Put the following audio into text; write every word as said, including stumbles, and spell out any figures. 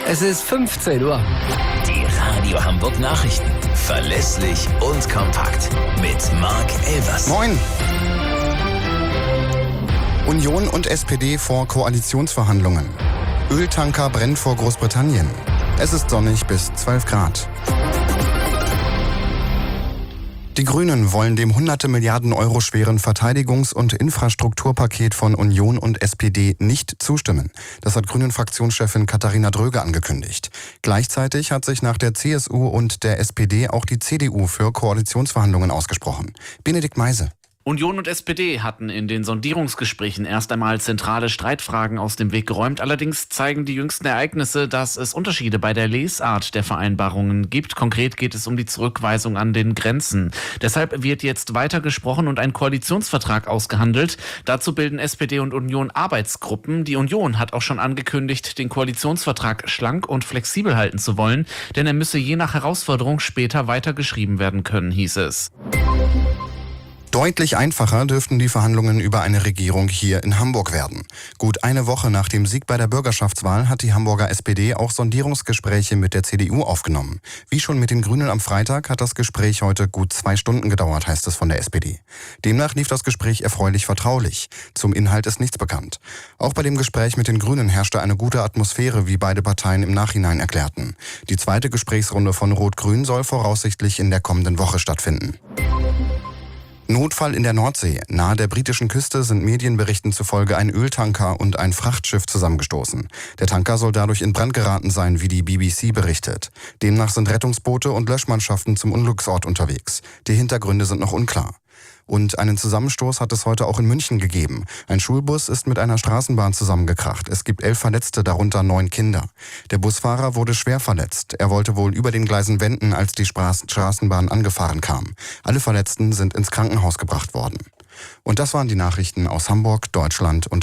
Es ist fünfzehn Uhr. Die Radio Hamburg Nachrichten. Verlässlich und kompakt. Mit Marc Elvers. Moin. Union und S P D vor Koalitionsverhandlungen. Öltanker brennt vor Großbritannien. Es ist sonnig bis zwölf Grad. Die Grünen wollen dem hunderte Milliarden Euro schweren Verteidigungs- und Infrastrukturpaket von Union und S P D nicht zustimmen. Das hat Grünen-Fraktionschefin Katharina Dröge angekündigt. Gleichzeitig hat sich nach der C S U und der S P D auch die C D U für Koalitionsverhandlungen ausgesprochen. Benedikt Meise. Union und S P D hatten in den Sondierungsgesprächen erst einmal zentrale Streitfragen aus dem Weg geräumt. Allerdings zeigen die jüngsten Ereignisse, dass es Unterschiede bei der Lesart der Vereinbarungen gibt. Konkret geht es um die Zurückweisung an den Grenzen. Deshalb wird jetzt weiter gesprochen und ein Koalitionsvertrag ausgehandelt. Dazu bilden S P D und Union Arbeitsgruppen. Die Union hat auch schon angekündigt, den Koalitionsvertrag schlank und flexibel halten zu wollen, denn er müsse je nach Herausforderung später weitergeschrieben werden können, hieß es. Deutlich einfacher dürften die Verhandlungen über eine Regierung hier in Hamburg werden. Gut eine Woche nach dem Sieg bei der Bürgerschaftswahl hat die Hamburger S P D auch Sondierungsgespräche mit der C D U aufgenommen. Wie schon mit den Grünen am Freitag hat das Gespräch heute gut zwei Stunden gedauert, heißt es von der S P D. Demnach lief das Gespräch erfreulich vertraulich. Zum Inhalt ist nichts bekannt. Auch bei dem Gespräch mit den Grünen herrschte eine gute Atmosphäre, wie beide Parteien im Nachhinein erklärten. Die zweite Gesprächsrunde von Rot-Grün soll voraussichtlich in der kommenden Woche stattfinden. Notfall in der Nordsee. Nahe der britischen Küste sind Medienberichten zufolge ein Öltanker und ein Frachtschiff zusammengestoßen. Der Tanker soll dadurch in Brand geraten sein, wie die B B C berichtet. Demnach sind Rettungsboote und Löschmannschaften zum Unglücksort unterwegs. Die Hintergründe sind noch unklar. Und einen Zusammenstoß hat es heute auch in München gegeben. Ein Schulbus ist mit einer Straßenbahn zusammengekracht. Es gibt elf Verletzte, darunter neun Kinder. Der Busfahrer wurde schwer verletzt. Er wollte wohl über den Gleisen wenden, als die Straßenbahn angefahren kam. Alle Verletzten sind ins Krankenhaus gebracht worden. Und das waren die Nachrichten aus Hamburg, Deutschland und